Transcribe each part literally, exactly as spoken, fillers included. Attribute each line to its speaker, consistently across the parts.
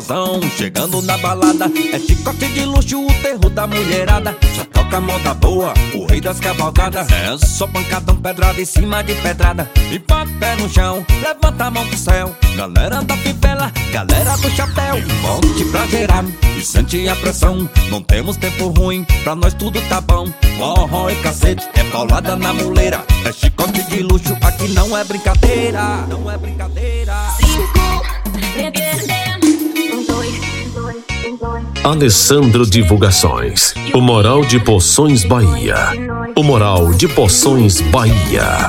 Speaker 1: forrozão chegando na balada. É chicote de luxo, o terror da mulherada. Só toca moda boa, o rei das cavalgadas. É só pancadão, pedrada em cima de pedrada. E bate pé no chão, levanta a mão pro céu. Galera da fivela, galera do chapéu, monte pra gerar e sente a pressão. Não temos tempo ruim, pra nós tudo tá bom. Forró e cacete, é paulada na muleira. É chicote de luxo, aqui não é brincadeira. Não é brincadeira.
Speaker 2: Alessandro Divulgações, o Moral de Poções, Bahia. O Moral de Poções, Bahia.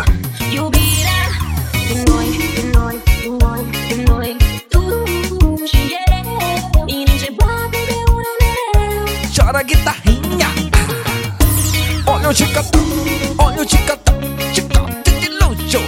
Speaker 1: Chora guitarrinha, olha o chicatão, olha o chicatão, chicote de luxo.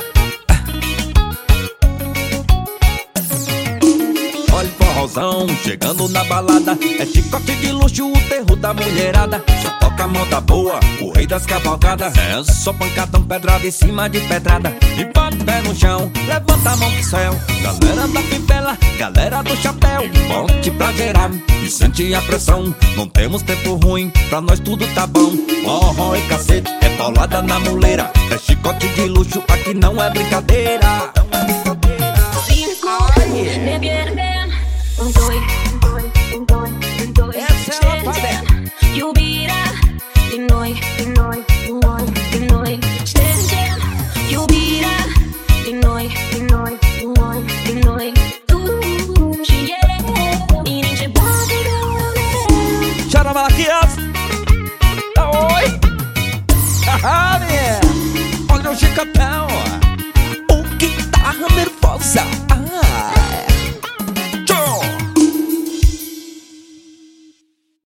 Speaker 1: Olha o forrozão chegando na balada. É chicote de luxo, o terror da mulherada. Só toca moda boa, o rei das cavalgadas. É só pancadão, pedrada em cima de pedrada. E bate pé no chão, levanta a mão pro céu. Galera da fivela, galera do chapéu, monte pra gerar e sente a pressão. Não temos tempo ruim, pra nós tudo tá bom. Forró e cacete, é paulada na muleira. É chicote de luxo, aqui não é brincadeira. Não é brincadeira.
Speaker 3: Um, dois, um, dois, um, dois, um, dois.
Speaker 1: Essa é a rapaziada.